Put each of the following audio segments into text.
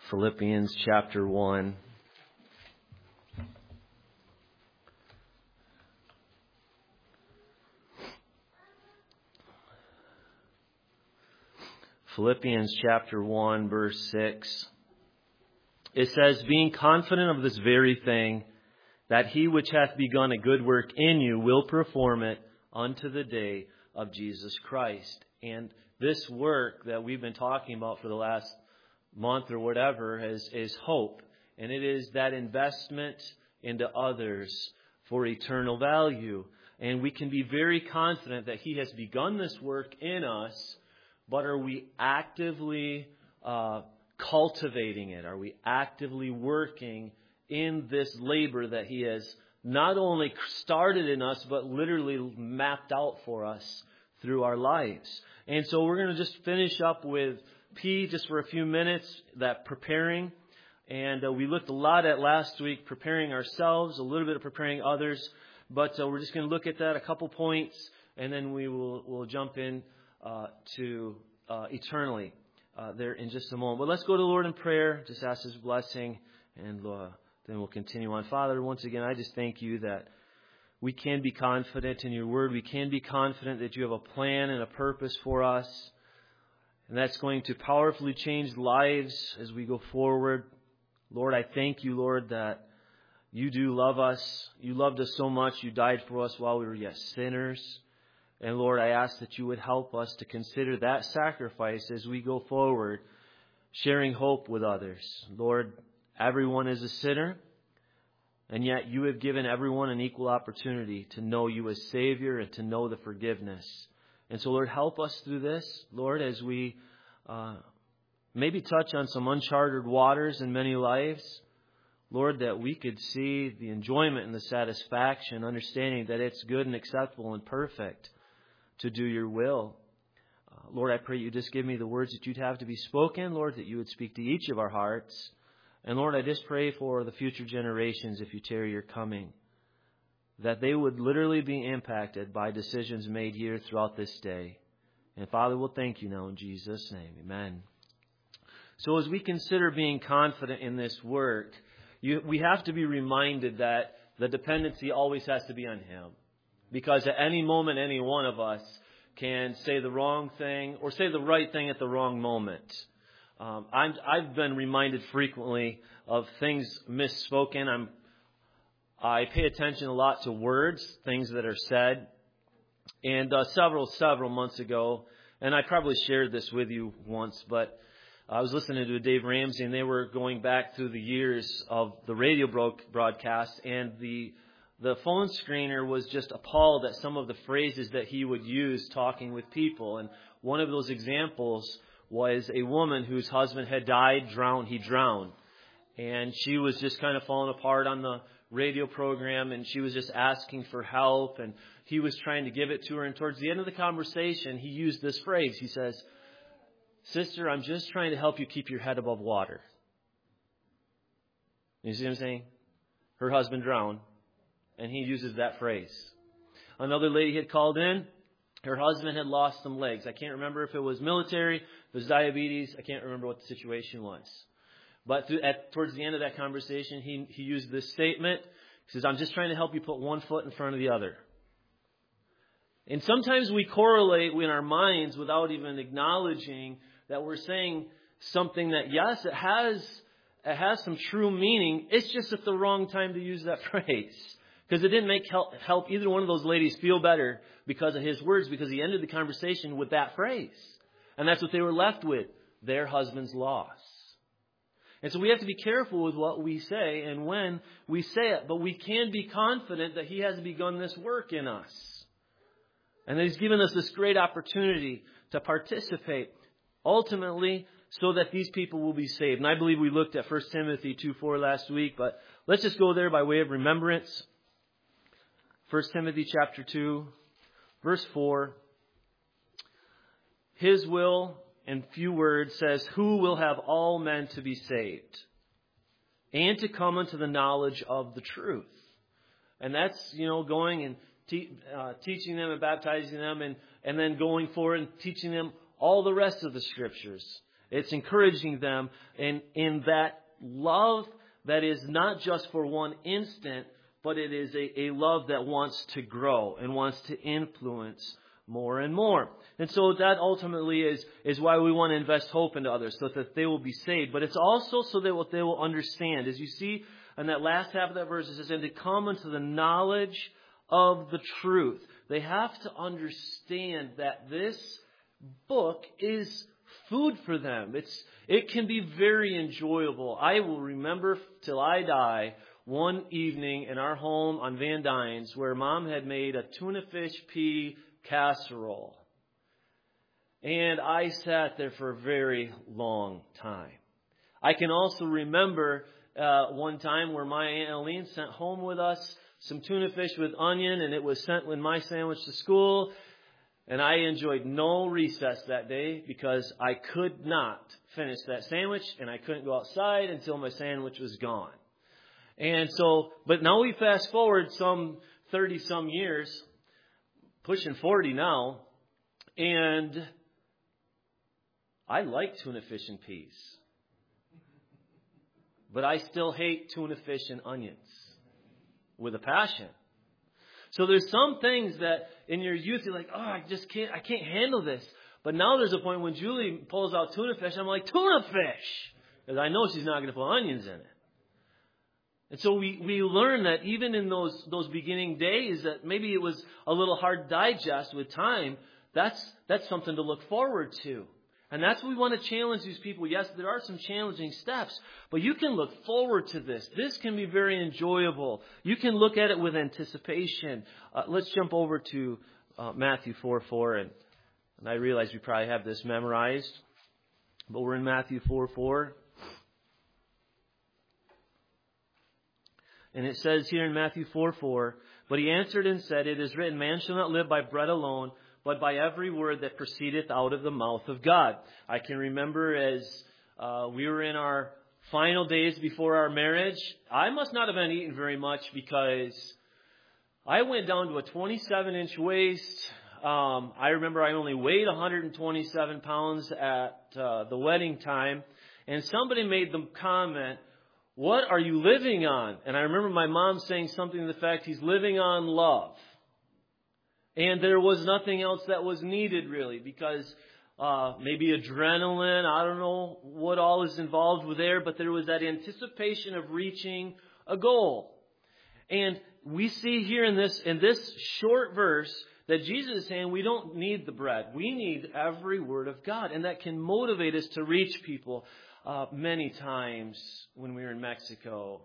Philippians chapter 1. Philippians chapter 1, verse 6. It says, being confident of this very thing, that he which hath begun a good work in you will perform it unto the day of Jesus Christ. And this work that we've been talking about for the last month or whatever is hope. And it is that investment into others for eternal value. And we can be very confident that he has begun this work in us, but are we actively cultivating it? Are we actively working in this labor that he has not only started in us, but literally mapped out for us through our lives? And so we're going to just finish up with P just for a few minutes, that preparing. And we looked a lot at last week, preparing ourselves, a little bit of preparing others. But we're just going to look at that, a couple points, and then we'll jump in to eternally there in just a moment. But let's go to the Lord in prayer, just ask His blessing, and then we'll continue on. Father, once again, I just thank you that we can be confident in your word. We can be confident that you have a plan and a purpose for us. And that's going to powerfully change lives as we go forward. Lord, I thank you, Lord, that you do love us. You loved us so much. You died for us while we were yet sinners. And Lord, I ask that you would help us to consider that sacrifice as we go forward, sharing hope with others. Lord, everyone is a sinner, and yet you have given everyone an equal opportunity to know you as Savior and to know the forgiveness. And so, Lord, help us through this, Lord, as we maybe touch on some uncharted waters in many lives. Lord, that we could see the enjoyment and the satisfaction, understanding that it's good and acceptable and perfect to do your will. Lord, I pray you just give me the words that you'd have to be spoken, Lord, that you would speak to each of our hearts. And Lord, I just pray for the future generations, if you tarry your coming, that they would literally be impacted by decisions made here throughout this day. And Father, we'll thank you now in Jesus' name. Amen. So as we consider being confident in this work, we have to be reminded that the dependency always has to be on Him. Because at any moment, any one of us can say the wrong thing or say the right thing at the wrong moment. I've been reminded frequently of things misspoken. I pay attention a lot to words, things that are said. And several months ago, and I probably shared this with you once, but I was listening to a Dave Ramsey, and they were going back through the years of the radio broadcast, and the phone screener was just appalled at some of the phrases that he would use talking with people. And one of those examples was a woman whose husband had died, he drowned. And she was just kind of falling apart on the radio program, and she was just asking for help, and he was trying to give it to her. And towards the end of the conversation, he used this phrase. He says, "Sister, I'm just trying to help you keep your head above water." You see what I'm saying? Her husband drowned, and he uses that phrase. Another lady had called in. Her husband had lost some legs. I can't remember if it was military, if it was diabetes. I can't remember what the situation was. But towards the end of that conversation, he used this statement. He says, "I'm just trying to help you put one foot in front of the other." And sometimes we correlate in our minds without even acknowledging that we're saying something that, yes, it has some true meaning. It's just at the wrong time to use that phrase. Because it didn't help either one of those ladies feel better because of his words, because he ended the conversation with that phrase. And that's what they were left with, their husband's loss. And so we have to be careful with what we say and when we say it. But we can be confident that He has begun this work in us. And that He's given us this great opportunity to participate, ultimately, so that these people will be saved. And I believe we looked at 1 Timothy 2:4 last week, but let's just go there by way of remembrance. 1 Timothy chapter 2, verse 4. His will, in few words, says, "Who will have all men to be saved and to come unto the knowledge of the truth." And that's, going and teaching them and baptizing them and then going forward and teaching them all the rest of the Scriptures. It's encouraging them in that love that is not just for one instant, but it is a love that wants to grow and wants to influence more and more. And so that ultimately is why we want to invest hope into others, so that they will be saved. But it's also so that they will understand. As you see in that last half of that verse, it says, and to come into the knowledge of the truth. They have to understand that this book is food for them. It can be very enjoyable. I will remember till I die one evening in our home on Van Dynes where Mom had made a tuna fish pea casserole. And I sat there for a very long time. I can also remember one time where my Aunt Eileen sent home with us some tuna fish with onion, and it was sent with my sandwich to school. And I enjoyed no recess that day because I could not finish that sandwich, and I couldn't go outside until my sandwich was gone. And so, but now we fast forward some 30 some years, pushing 40 now, and I like tuna fish and peas. But I still hate tuna fish and onions with a passion. So there's some things that in your youth you're like, I can't handle this. But now there's a point when Julie pulls out tuna fish, I'm like, tuna fish! Because I know she's not going to put onions in it. And so we learn that even in those beginning days that maybe it was a little hard to digest with time, that's something to look forward to. And that's what we want to challenge these people. Yes, there are some challenging steps, but you can look forward to this. This can be very enjoyable. You can look at it with anticipation. Let's jump over to Matthew 4:4, and I realize we probably have this memorized, but we're in Matthew 4:4. And it says here in Matthew 4:4, but he answered and said, it is written, man shall not live by bread alone, but by every word that proceedeth out of the mouth of God. I can remember as we were in our final days before our marriage, I must not have been eating very much because I went down to a 27-inch waist. I remember I only weighed 127 pounds at the wedding time. And somebody made the comment, what are you living on? And I remember my mom saying something to the fact, he's living on love. And there was nothing else that was needed really because maybe adrenaline, I don't know what all is involved with there, but there was that anticipation of reaching a goal. And we see here in this short verse that Jesus is saying we don't need the bread. We need every word of God. And that can motivate us to reach people. Many times when we were in Mexico,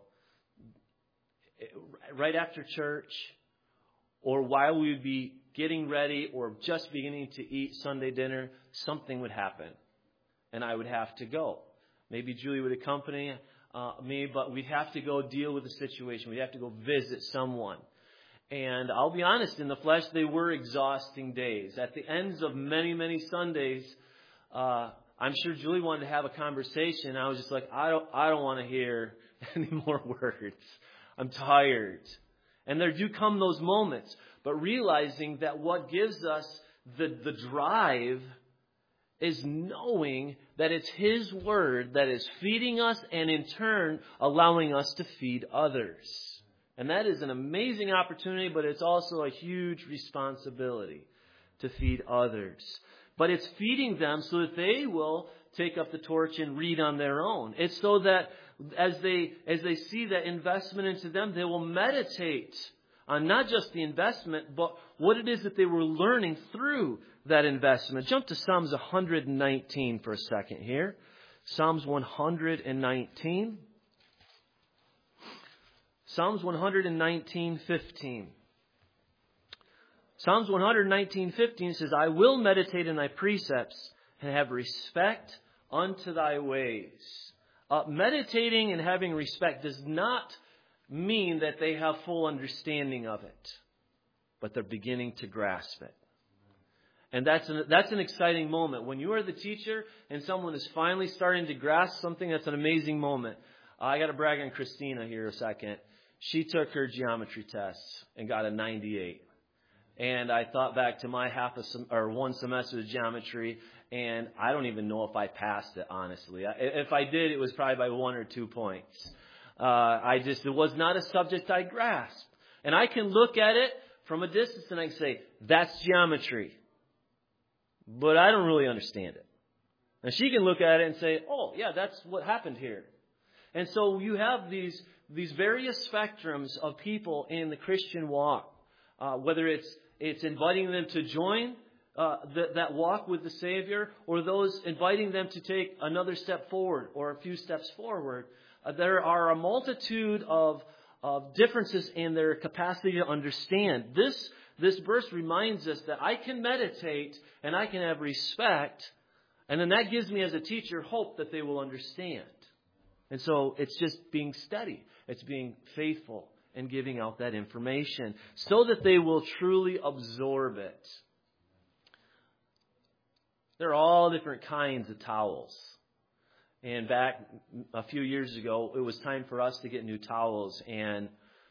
right after church, or while we would be getting ready or just beginning to eat Sunday dinner, something would happen. And I would have to go. Maybe Julie would accompany me, but we'd have to go deal with the situation. We'd have to go visit someone. And I'll be honest, in the flesh, they were exhausting days. At the ends of many, many Sundays, I'm sure Julie wanted to have a conversation. I was just like, I don't want to hear any more words. I'm tired. And there do come those moments. But realizing that what gives us the drive is knowing that it's His Word that is feeding us and in turn allowing us to feed others. And that is an amazing opportunity, but it's also a huge responsibility to feed others. But it's feeding them so that they will take up the torch and read on their own. It's so that as they see that investment into them, they will meditate on not just the investment, but what it is that they were learning through that investment. Jump to Psalms 119 for a second here. Psalms 119. Psalms 119:15. Psalms 119:15 says, I will meditate in thy precepts and have respect unto thy ways. Meditating and having respect does not mean that they have full understanding of it, but they're beginning to grasp it. And that's an exciting moment. When you are the teacher and someone is finally starting to grasp something, that's an amazing moment. I got to brag on Christina here a second. She took her geometry tests and got a 98. And I thought back to my one semester of geometry, And I don't even know if I passed it, honestly. If I did, it was probably by 1 or 2 points. It was not a subject I grasped. And I can look at it from a distance and I can say, that's geometry. But I don't really understand it. And she can look at it and say, oh, yeah, that's what happened here. And so you have these various spectrums of people in the Christian walk, whether it's inviting them to join that walk with the Savior, or those inviting them to take another step forward or a few steps forward. There are a multitude of differences in their capacity to understand. This verse reminds us that I can meditate and I can have respect, and then that gives me as a teacher hope that they will understand. And so it's just being steady. It's being faithful and giving out that information so that they will truly absorb it. There are all different kinds of towels. And back a few years ago, it was time for us to get new towels. And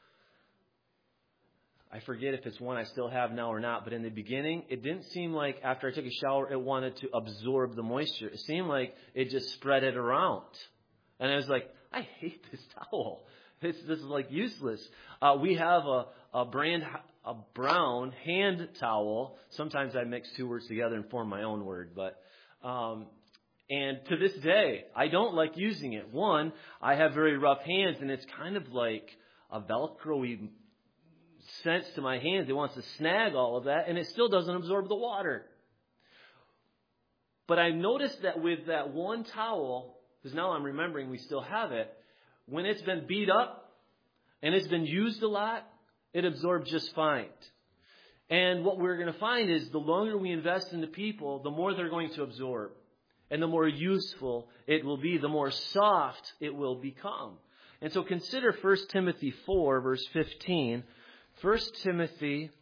I forget if it's one I still have now or not. But in the beginning, it didn't seem like after I took a shower, it wanted to absorb the moisture. It seemed like it just spread it around. And I was like, I hate this towel. This is like useless. We have a brown hand towel. Sometimes I mix two words together and form my own word. But and to this day, I don't like using it. One, I have very rough hands, and it's kind of like a Velcro-y sense to my hands. It wants to snag all of that, and it still doesn't absorb the water. But I noticed that with that one towel, because now I'm remembering we still have it, when it's been beat up and it's been used a lot, it absorbs just fine. And what we're going to find is the longer we invest in the people, the more they're going to absorb. And the more useful it will be, the more soft it will become. And so consider 1 Timothy 4, verse 15. 1 Timothy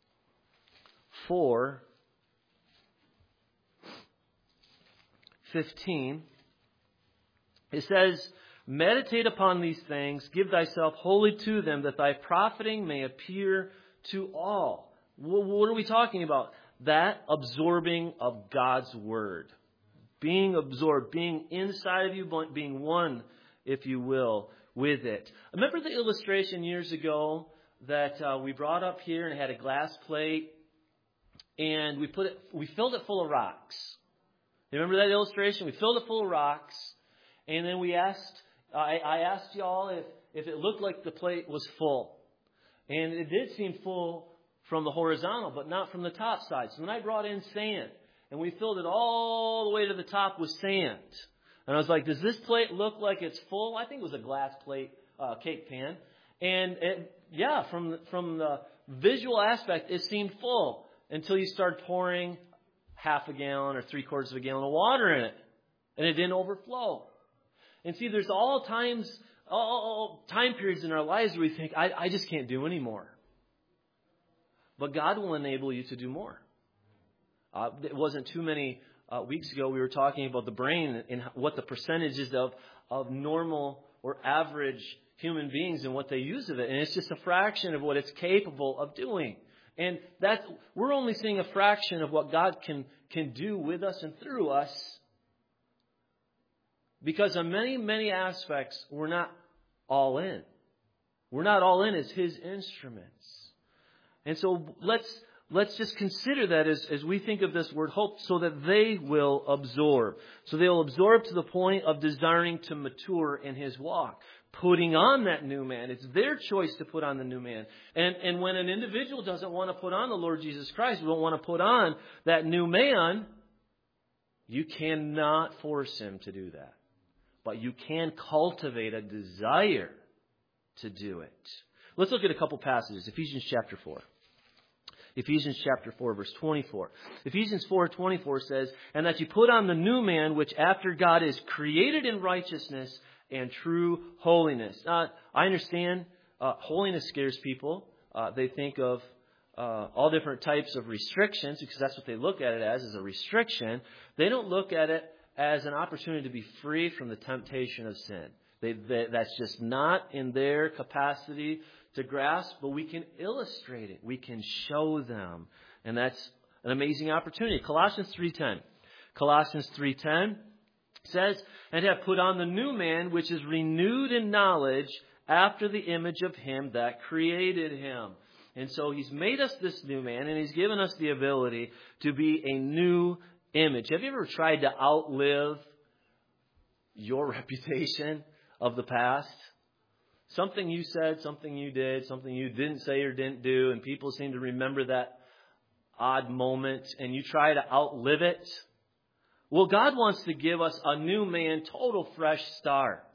4, 15. It says, meditate upon these things, give thyself wholly to them, that thy profiting may appear to all. What are we talking about? That absorbing of God's Word. Being absorbed, being inside of you, being one, if you will, with it. Remember the illustration years ago that we brought up here, and it had a glass plate, and we filled it full of rocks. You remember that illustration? We filled it full of rocks. And then I asked y'all if it looked like the plate was full. And it did seem full from the horizontal, but not from the top side. So then I brought in sand, and we filled it all the way to the top with sand. And I was like, does this plate look like it's full? I think it was a glass plate, cake pan. And from the visual aspect, it seemed full until you start pouring half a gallon or 3/4 of a gallon of water in it. And it didn't overflow. And see, there's all time periods in our lives where we think, I just can't do any more. But God will enable you to do more. It wasn't too many weeks ago we were talking about the brain and what the percentage is of normal or average human beings and what they use of it. And it's just a fraction of what it's capable of doing. And we're only seeing a fraction of what God can do with us and through us. Because on many, many aspects, we're not all in. We're not all in as His instruments. And so let's just consider that as we think of this word hope, so that they will absorb. So they'll absorb to the point of desiring to mature in His walk. Putting on that new man. It's their choice to put on the new man. And when an individual doesn't want to put on the Lord Jesus Christ, we don't want to put on that new man, you cannot force him to do that. But you can cultivate a desire to do it. Let's look at a couple passages. Ephesians chapter 4. Ephesians chapter 4, verse 24. Ephesians 4:24 says, and that you put on the new man, which after God is created in righteousness and true holiness. I understand holiness scares people. They think of all different types of restrictions, because that's what they look at it as a restriction. They don't look at it as an opportunity to be free from the temptation of sin. That's just not in their capacity to grasp, but we can illustrate it. We can show them. And that's an amazing opportunity. Colossians 3:10. Colossians 3:10 says, "And have put on the new man, which is renewed in knowledge after the image of him that created him." And so He's made us this new man, and He's given us the ability to be a new image. Have you ever tried to outlive your reputation of the past? Something you said, something you did, something you didn't say or didn't do, and people seem to remember that odd moment, and you try to outlive it. Well, God wants to give us a new man, total fresh start,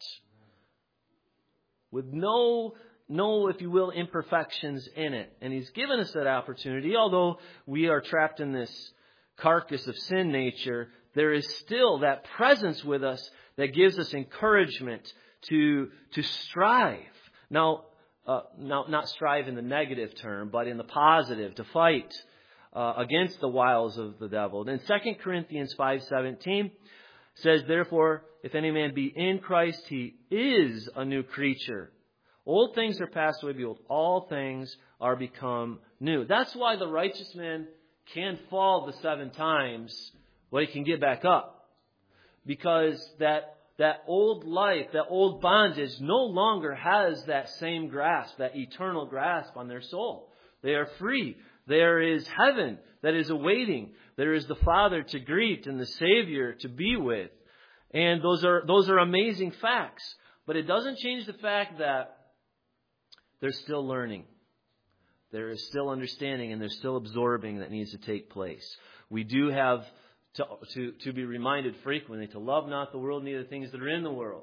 with no, if you will, imperfections in it. And He's given us that opportunity. Although we are trapped in this carcass of sin nature, there is still that presence with us that gives us encouragement to strive. Now, not strive in the negative term, but in the positive, to fight against the wiles of the devil. And 2 Corinthians 5:17 says, "Therefore, if any man be in Christ, he is a new creature. Old things are passed away, behold, all things are become new." That's why the righteous man can fall the 7 times, but he can get back up. Because that old life, that old bondage no longer has that same grasp, that eternal grasp on their soul. They are free. There is heaven that is awaiting. There is the Father to greet and the Savior to be with. And those are amazing facts. But it doesn't change the fact that they're still learning. There is still understanding, and there's still absorbing that needs to take place. We do have to be reminded frequently to love not the world, neither the things that are in the world.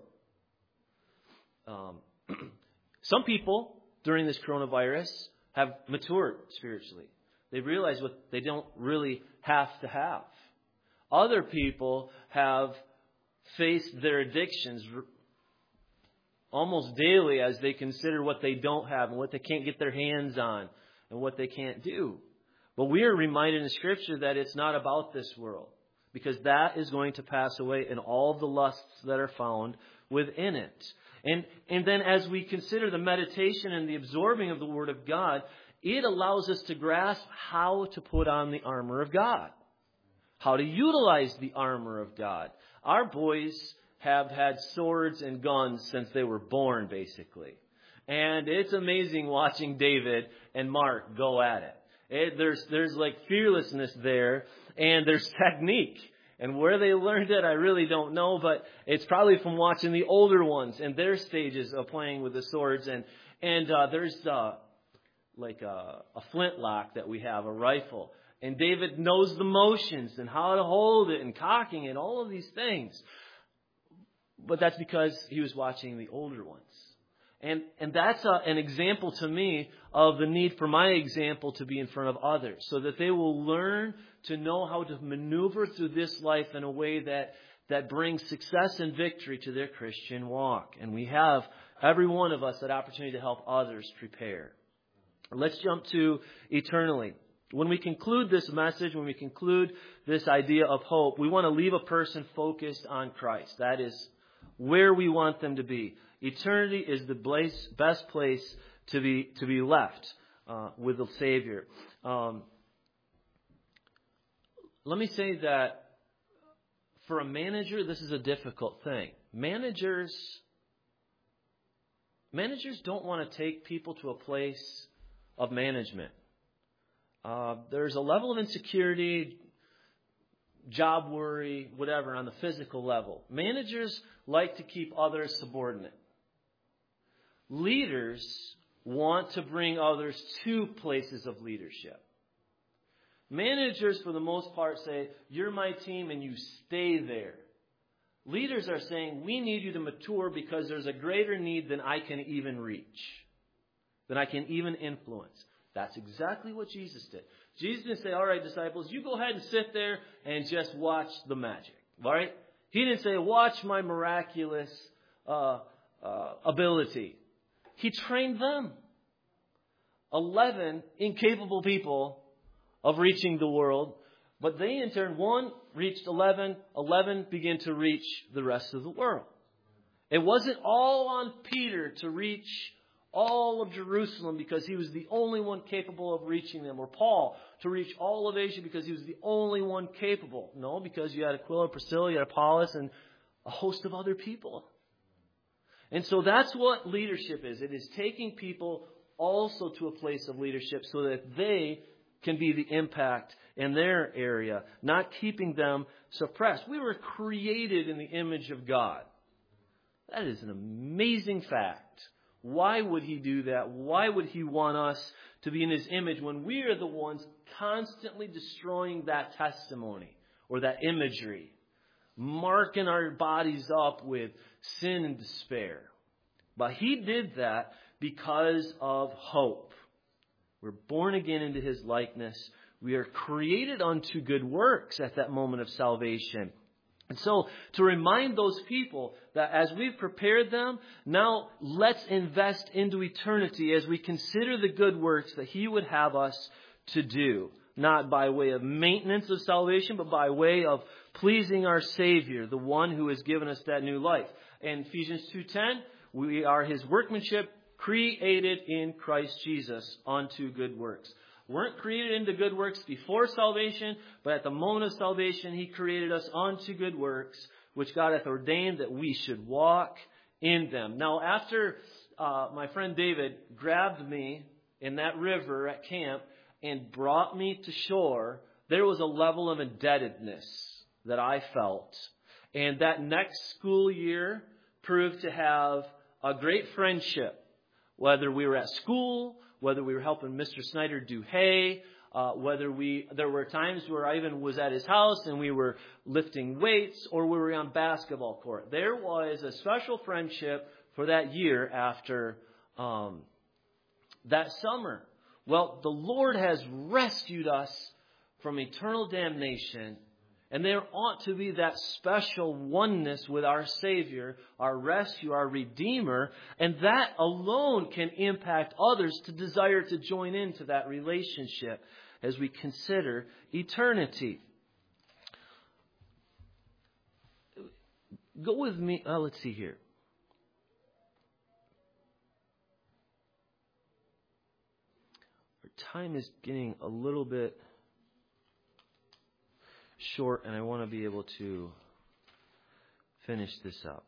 Some people during this coronavirus have matured spiritually. They realize what they don't really have to have. Other people have faced their addictions almost daily as they consider what they don't have and what they can't get their hands on and what they can't do. But we are reminded in Scripture that it's not about this world, because that is going to pass away and all the lusts that are found within it. And then as we consider the meditation and the absorbing of the Word of God, it allows us to grasp how to put on the armor of God, how to utilize the armor of God. Our boys have had swords and guns since they were born, basically. And it's amazing watching David and Mark go at it. There's like fearlessness there, and there's technique. And where they learned it, I really don't know, but it's probably from watching the older ones and their stages of playing with the swords. And there's like a flintlock that we have, a rifle. And David knows the motions and how to hold it and cocking it, all of these things. But that's because he was watching the older ones. And that's an example to me of the need for my example to be in front of others, so that they will learn to know how to maneuver through this life in a way that brings success and victory to their Christian walk. And we have, every one of us, that opportunity to help others prepare. Let's jump to eternally. When we conclude this message, when we conclude this idea of hope, we want to leave a person focused on Christ. That is where we want them to be. Eternity is the best place to be left with the Savior. Let me say that for a manager, this is a difficult thing. Managers don't want to take people to a place of management. There's a level of insecurity, job worry, whatever, on the physical level. Managers like to keep others subordinate. Leaders want to bring others to places of leadership. Managers, for the most part, say, "You're my team and you stay there." Leaders are saying, "We need you to mature because there's a greater need than I can even reach, than I can even influence." That's exactly what Jesus did. Jesus didn't say, "All right, disciples, you go ahead and sit there and just watch the magic." All right? He didn't say, "Watch my miraculous ability." He trained them. 11 incapable people of reaching the world. But they, in turn, one reached 11. 11 began to reach the rest of the world. It wasn't all on Peter to reach all of Jerusalem because he was the only one capable of reaching them. Or Paul to reach all of Asia because he was the only one capable. No, because you had Aquila, Priscilla, you had Apollos, and a host of other people. And so that's what leadership is. It is taking people also to a place of leadership so that they can be the impact in their area, not keeping them suppressed. We were created in the image of God. That is an amazing fact. Why would he do that? Why would he want us to be in his image when we are the ones constantly destroying that testimony or that imagery, marking our bodies up with sin and despair? But he did that because of hope. We're born again into his likeness. We are created unto good works at that moment of salvation. And so to remind those people that as we've prepared them, now let's invest into eternity as we consider the good works that he would have us to do. Not by way of maintenance of salvation, but by way of pleasing our Savior, the one who has given us that new life. In Ephesians 2:10, we are his workmanship, created in Christ Jesus unto good works. Weren't created into good works before salvation, but at the moment of salvation, he created us unto good works, which God hath ordained that we should walk in them. Now, after my friend David grabbed me in that river at camp and brought me to shore, there was a level of indebtedness that I felt. And that next school year proved to have a great friendship, whether we were at school, whether we were helping Mr. Snyder do hay, there were times where I even was at his house and we were lifting weights or we were on basketball court. There was a special friendship for that year after that summer. Well, the Lord has rescued us from eternal damnation, and there ought to be that special oneness with our Savior, our rescue, our Redeemer, and that alone can impact others to desire to join into that relationship as we consider eternity. Go with me. Let's see here. Our time is getting a little bit short, and I want to be able to finish this up.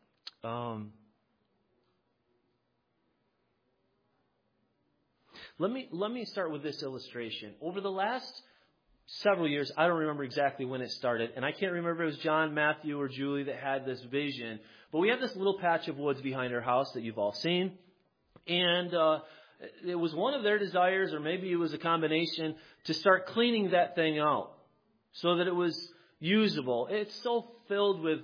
Let me start with this illustration. Over the last several years, I don't remember exactly when it started, and I can't remember if it was John, Matthew, or Julie that had this vision, but we have this little patch of woods behind our house that you've all seen, and it was one of their desires, or maybe it was a combination, to start cleaning that thing out so that it was usable. It's so filled with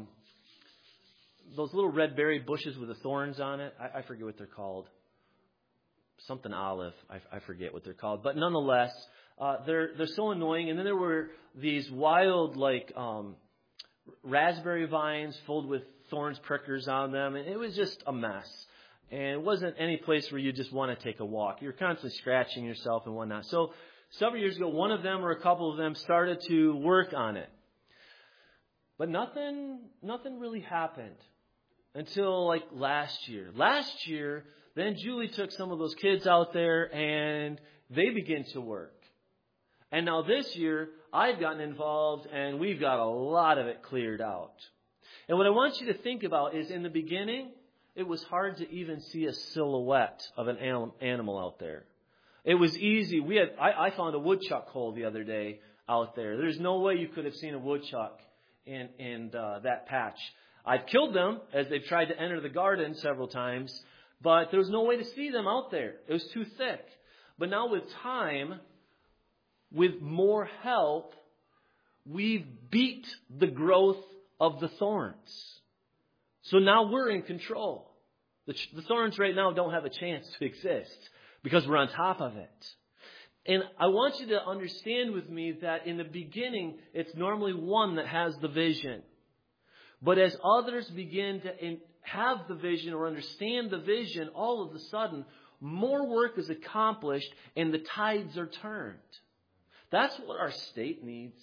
those little red berry bushes with the thorns on it. I forget what they're called. Something olive. I forget what they're called. But nonetheless, they're so annoying. And then there were these wild, raspberry vines filled with thorns, prickers on them. And it was just a mess. And it wasn't any place where you just want to take a walk. You're constantly scratching yourself and whatnot. So several years ago, one of them or a couple of them started to work on it. But nothing really happened until last year. Last year, then Julie took some of those kids out there and they began to work. And now this year, I've gotten involved and we've got a lot of it cleared out. And what I want you to think about is in the beginning, it was hard to even see a silhouette of an animal out there. It was easy. I found a woodchuck hole the other day out there. There's no way you could have seen a woodchuck in that patch. I've killed them as they've tried to enter the garden several times, but there was no way to see them out there. It was too thick. But now with time, with more help, we've beat the growth of the thorns. So now we're in control. The thorns right now don't have a chance to exist because we're on top of it. And I want you to understand with me that in the beginning, it's normally one that has the vision. But as others begin to have the vision or understand the vision, all of a sudden, more work is accomplished and the tides are turned. That's what our state needs.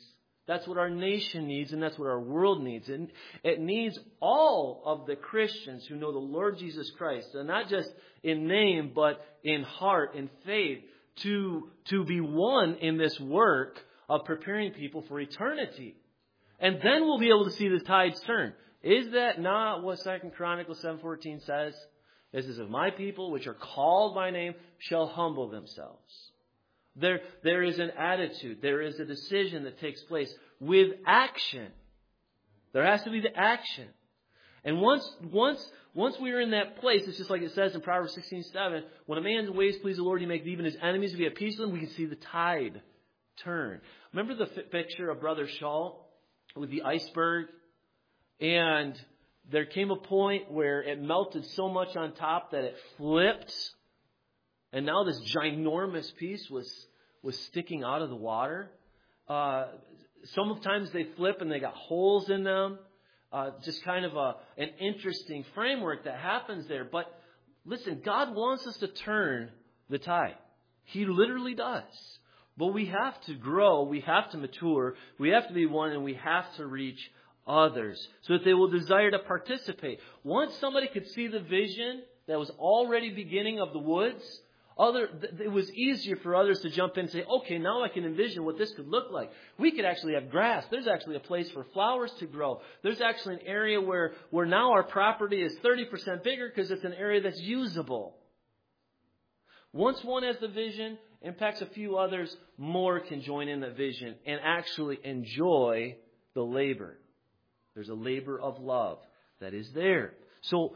That's what our nation needs, and that's what our world needs. And it needs all of the Christians who know the Lord Jesus Christ, and not just in name, but in heart and faith, to be one in this work of preparing people for eternity. And then we'll be able to see the tides turn. Is that not what 2 Chronicles 7:14 says? It says, if my people, which are called by name, shall humble themselves. There is an attitude. There is a decision that takes place with action. There has to be the action. And once we are in that place, it's just like it says in Proverbs 16:7, when a man's ways please the Lord, he makes even his enemies to be at peace with him, we can see the tide turn. Remember the picture of Brother Shaw with the iceberg? And there came a point where it melted so much on top that it flipped. And now this ginormous piece was sticking out of the water. Sometimes they flip and they got holes in them. Just kind of an interesting framework that happens there. But listen, God wants us to turn the tide. He literally does. But we have to grow. We have to mature. We have to be one, and we have to reach others so that they will desire to participate. Once somebody could see the vision that was already beginning of the woods, it was easier for others to jump in and say, okay, now I can envision what this could look like. We could actually have grass. There's actually a place for flowers to grow. There's actually an area where now our property is 30% bigger because it's an area that's usable. Once one has the vision, impacts a few others, more can join in the vision and actually enjoy the labor. There's a labor of love that is there. So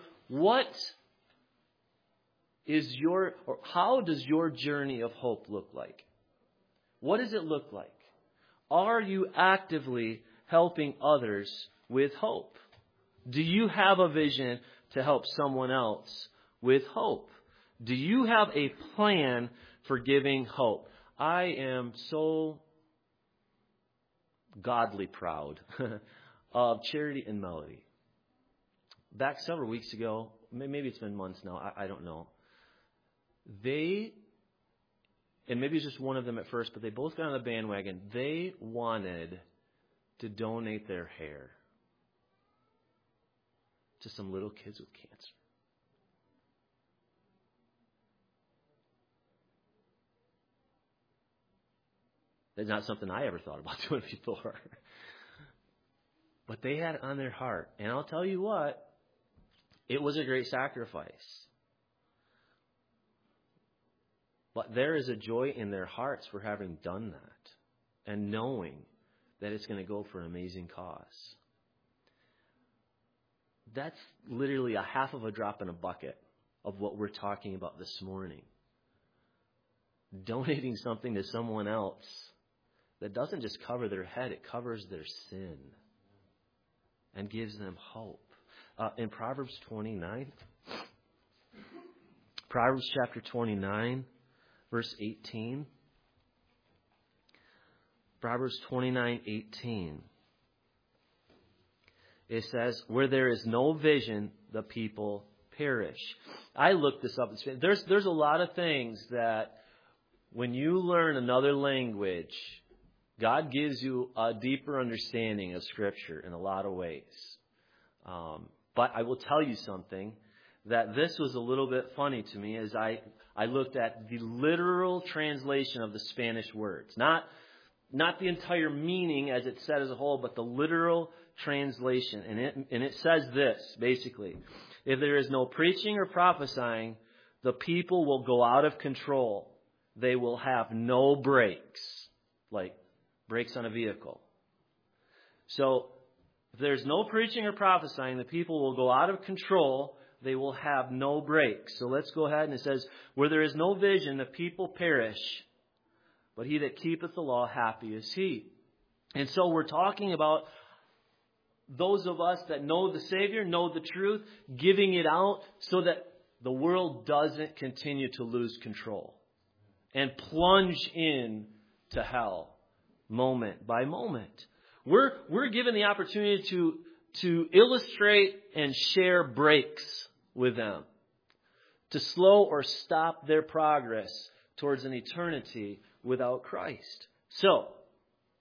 how does your journey of hope look like? What does it look like? Are you actively helping others with hope? Do you have a vision to help someone else with hope? Do you have a plan for giving hope? I am so godly proud of Charity and Melody. Back several weeks ago, maybe it's been months now, I don't know. And maybe it's just one of them at first, but they both got on the bandwagon. They wanted to donate their hair to some little kids with cancer. That's not something I ever thought about doing before. But they had it on their heart. And I'll tell you what, it was a great sacrifice. But there is a joy in their hearts for having done that and knowing that it's going to go for an amazing cause. That's literally a half of a drop in a bucket of what we're talking about this morning. Donating something to someone else that doesn't just cover their head, it covers their sin and gives them hope. In Proverbs 29, Proverbs chapter 29, verse 18. Proverbs 29:18. It says, where there is no vision, the people perish. I looked this up. There's a lot of things that when you learn another language, God gives you a deeper understanding of Scripture in a lot of ways. But I will tell you something, that this was a little bit funny to me as I looked at the literal translation of the Spanish words. Not the entire meaning as it said as a whole, but the literal translation. And it says this, basically. If there is no preaching or prophesying, the people will go out of control. They will have no brakes, like brakes on a vehicle. So, if there's no preaching or prophesying, the people will go out of control. They will have no brakes. So let's go ahead, and it says, where there is no vision, the people perish. But he that keepeth the law, happy is he. And so we're talking about those of us that know the Savior, know the truth, giving it out so that the world doesn't continue to lose control and plunge in to hell moment by moment. We're given the opportunity to illustrate and share breaks with them, to slow or stop their progress towards an eternity without Christ. So,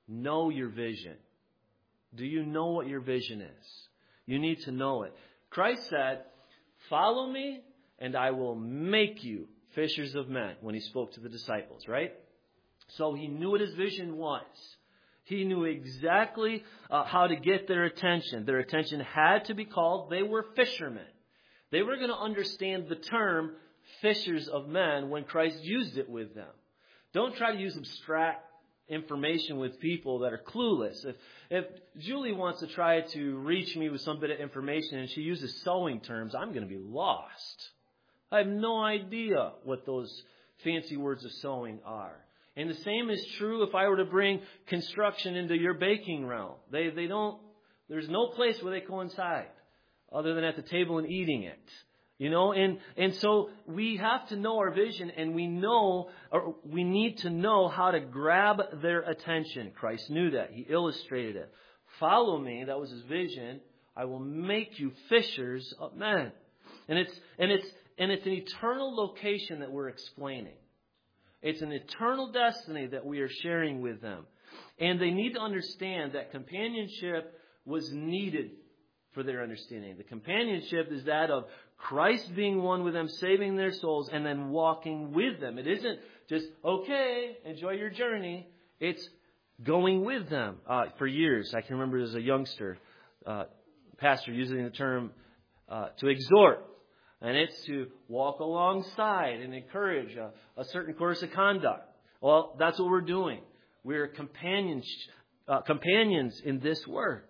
know your vision. Do you know what your vision is? You need to know it. Christ said, follow me and I will make you fishers of men when he spoke to the disciples, right? So he knew what his vision was. He knew exactly how to get their attention. Their attention had to be called. They were fishermen. They were going to understand the term fishers of men when Christ used it with them. Don't try to use abstract information with people that are clueless. If Julie wants to try to reach me with some bit of information and she uses sewing terms, I'm going to be lost. I have no idea what those fancy words of sewing are. And the same is true if I were to bring construction into your baking realm. They don't, there's no place where they coincide other than at the table and eating it. You know, and so we have to know our vision, and we need to know how to grab their attention. Christ knew that. He illustrated it. Follow me, that was his vision. I will make you fishers of men. And it's an eternal location that we're explaining. It's an eternal destiny that we are sharing with them. And they need to understand that companionship was needed for their understanding. The companionship is that of Christ being one with them, saving their souls, and then walking with them. It isn't just, okay, enjoy your journey. It's going with them. For years, I can remember as a youngster, pastor using the term to exhort. And it's to walk alongside and encourage a certain course of conduct. Well, that's what we're doing. We're companions in this work.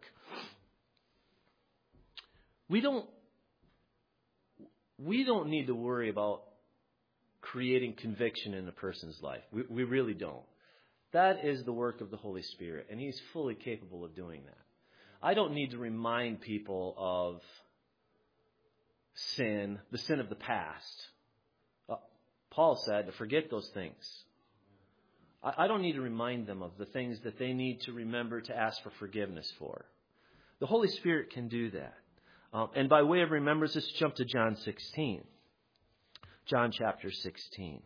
We don't need to worry about creating conviction in a person's life. We really don't. That is the work of the Holy Spirit, and He's fully capable of doing that. I don't need to remind people of sin, the sin of the past. Paul said to forget those things. I don't need to remind them of the things that they need to remember to ask for forgiveness for. The Holy Spirit can do that. And by way of remembrance, let's jump to John 16. John chapter 16.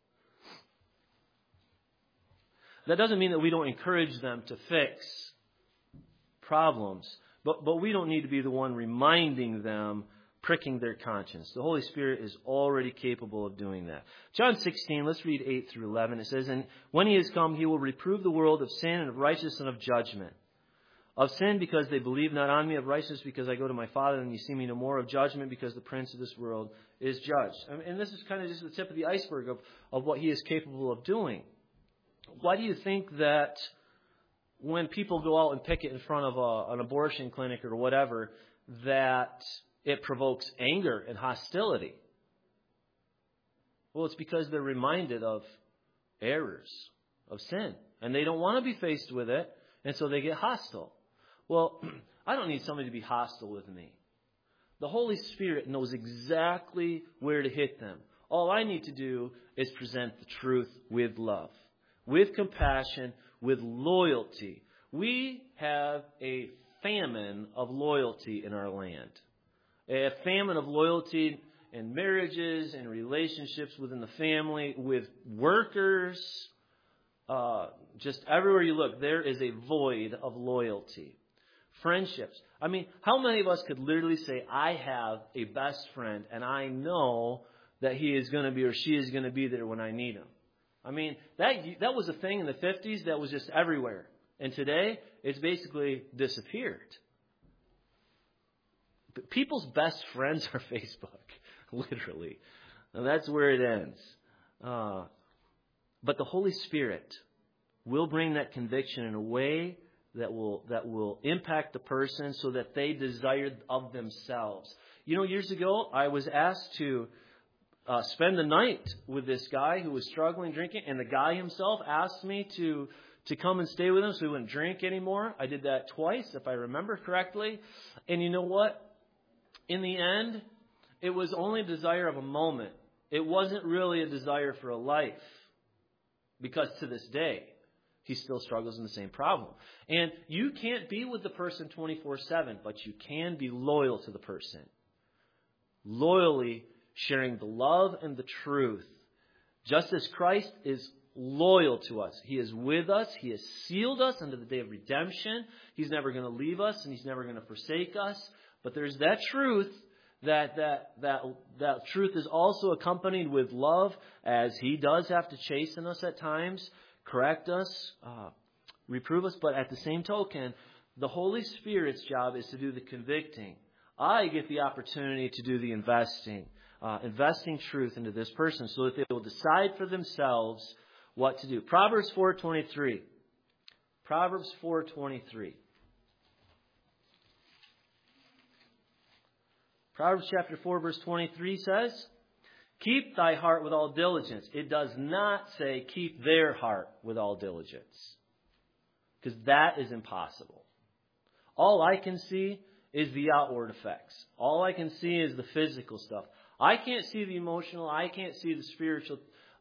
That doesn't mean that we don't encourage them to fix problems, but we don't need to be the one reminding them, pricking their conscience. The Holy Spirit is already capable of doing that. John 16, let's read 8 through 11. It says, and when He has come, He will reprove the world of sin and of righteousness and of judgment. Of sin, because they believe not on me. Of righteousness, because I go to my Father, and you see me no more. Of judgment, because the prince of this world is judged. And this is kind of just the tip of the iceberg of what He is capable of doing. Why do you think that when people go out and picket in front of an abortion clinic or whatever, that it provokes anger and hostility? Well, it's because they're reminded of errors, of sin. And they don't want to be faced with it, and so they get hostile. Well, I don't need somebody to be hostile with me. The Holy Spirit knows exactly where to hit them. All I need to do is present the truth with love, with compassion, with loyalty. We have a famine of loyalty in our land. A famine of loyalty in marriages and relationships within the family, with workers. Just everywhere you look, there is a void of loyalty. Friendships. I mean, how many of us could literally say, I have a best friend and I know that he is going to be or she is going to be there when I need him? I mean, that was a thing in the 50s that was just everywhere. And today, it's basically disappeared. People's best friends are Facebook, literally. And that's where it ends. But the Holy Spirit will bring that conviction in a way that will impact the person so that they desire of themselves. You know, years ago, I was asked to spend the night with this guy who was struggling drinking, and the guy himself asked me to come and stay with him so he wouldn't drink anymore. I did that twice, if I remember correctly. And you know what? In the end, it was only a desire of a moment. It wasn't really a desire for a life. Because to this day, he still struggles in the same problem. And you can't be with the person 24/7, but you can be loyal to the person. Loyally sharing the love and the truth. Just as Christ is loyal to us. He is with us. He has sealed us unto the day of redemption. He's never going to leave us, and He's never going to forsake us. But there's that truth, that truth is also accompanied with love, as He does have to chasten us at times, correct us, reprove us. But at the same token, the Holy Spirit's job is to do the convicting. I get the opportunity to do the investing truth into this person so that they will decide for themselves what to do. Proverbs 4:23. Proverbs 4:23. Proverbs chapter 4 verse 23 says, keep thy heart with all diligence. It does not say keep their heart with all diligence, because that is impossible. All I can see is the outward effects. All I can see is the physical stuff. I can't see the emotional. I can't see the spiritual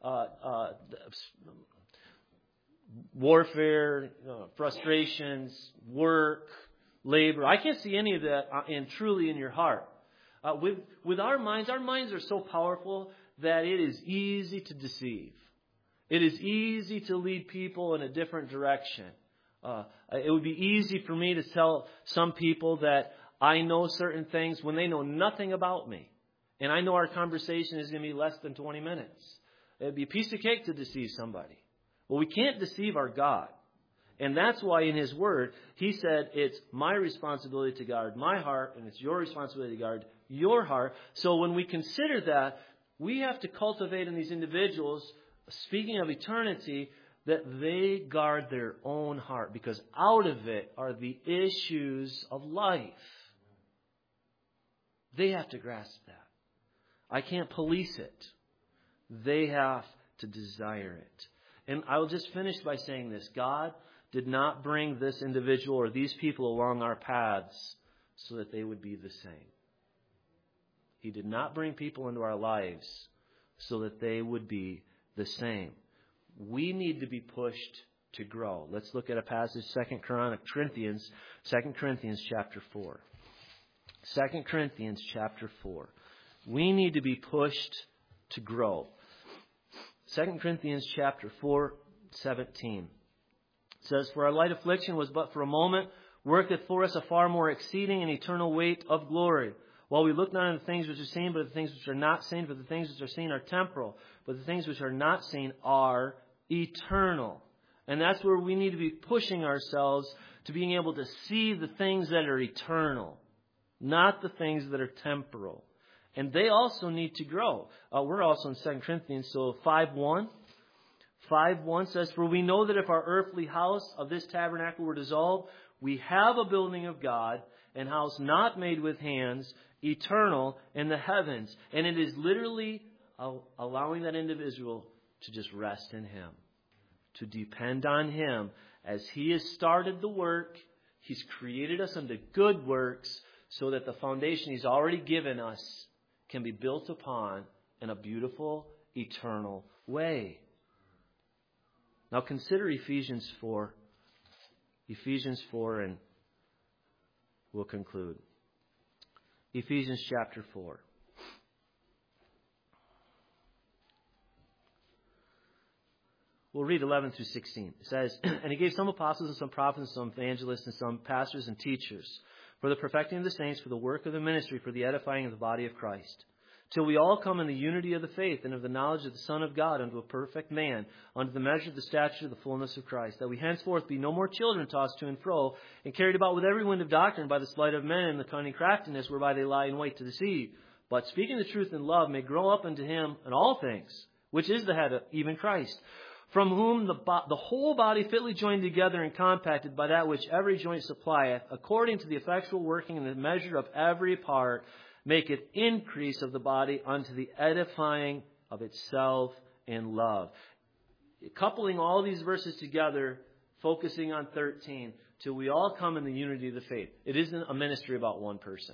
warfare, frustrations, work, labor. I can't see any of that truly in your heart. With our minds are so powerful that it is easy to deceive. It is easy to lead people in a different direction. It would be easy for me to tell some people that I know certain things when they know nothing about me. And I know our conversation is going to be less than 20 minutes. It would be a piece of cake to deceive somebody. Well, we can't deceive our God. And that's why in His Word, He said it's my responsibility to guard my heart, and it's your responsibility to guard your heart. So when we consider that, we have to cultivate in these individuals, speaking of eternity, that they guard their own heart, because out of it are the issues of life. They have to grasp that. I can't police it. They have to desire it. And I will just finish by saying this. God did not bring this individual or these people along our paths so that they would be the same. He did not bring people into our lives so that they would be the same. We need to be pushed to grow. Let's look at a passage, 2 Corinthians chapter 4. 2 Corinthians chapter 4. We need to be pushed to grow. 2 Corinthians chapter 4:17 says, for our light affliction was but for a moment, worketh for us a far more exceeding and eternal weight of glory. While we look not on the things which are seen, but the things which are not seen, for the things which are seen are temporal, but the things which are not seen are eternal. And that's where we need to be pushing ourselves to being able to see the things that are eternal, not the things that are temporal. And they also need to grow. We're also in 2 Corinthians, so 5:1. 5:1 says, for we know that if our earthly house of this tabernacle were dissolved, we have a building of God, an house not made with hands, eternal in the heavens. And it is literally allowing that individual to just rest in Him, to depend on Him. As He has started the work, He's created us unto good works so that the foundation He's already given us can be built upon in a beautiful, eternal way. Now consider Ephesians 4. Ephesians 4, and we'll conclude. Ephesians chapter 4. We'll read 11 through 16. It says, and He gave some apostles and some prophets and some evangelists and some pastors and teachers for the perfecting of the saints, for the work of the ministry, for the edifying of the body of Christ, till we all come in the unity of the faith and of the knowledge of the Son of God, unto a perfect man, unto the measure of the stature of the fullness of Christ, that we henceforth be no more children tossed to and fro, and carried about with every wind of doctrine by the sleight of men and the cunning craftiness whereby they lie in wait to deceive. But speaking the truth in love may grow up unto Him in all things, which is the head of even Christ, from whom the whole body fitly joined together and compacted by that which every joint supplieth, according to the effectual working in the measure of every part, maketh increase of the body unto the edifying of itself in love. Coupling all these verses together, focusing on 13, till we all come in the unity of the faith. It isn't a ministry about one person.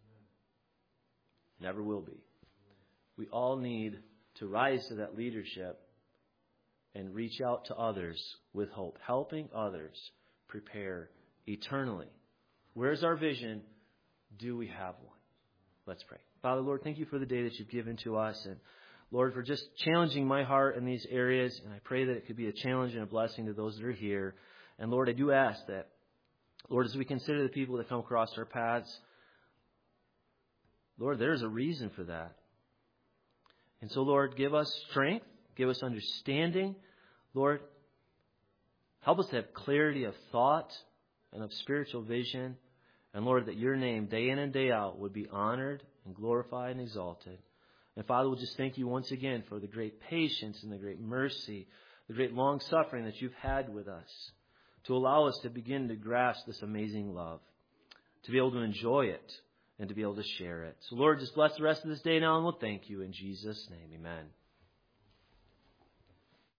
Never will be. We all need to rise to that leadership and reach out to others with hope, helping others prepare eternally. Where's our vision? Do we have one? Let's pray. Father, Lord, thank You for the day that You've given to us. And Lord, for just challenging my heart in these areas. And I pray that it could be a challenge and a blessing to those that are here. And Lord, I do ask that, Lord, as we consider the people that come across our paths, Lord, there's a reason for that. And so, Lord, give us strength, give us understanding. Lord, help us to have clarity of thought and of spiritual vision. And Lord, that your name day in and day out would be honored and glorified and exalted. And Father, we'll just thank you once again for the great patience and the great mercy, the great long suffering that you've had with us to allow us to begin to grasp this amazing love, to be able to enjoy it and to be able to share it. So Lord, just bless the rest of this day now, and we'll thank you in Jesus' name. Amen.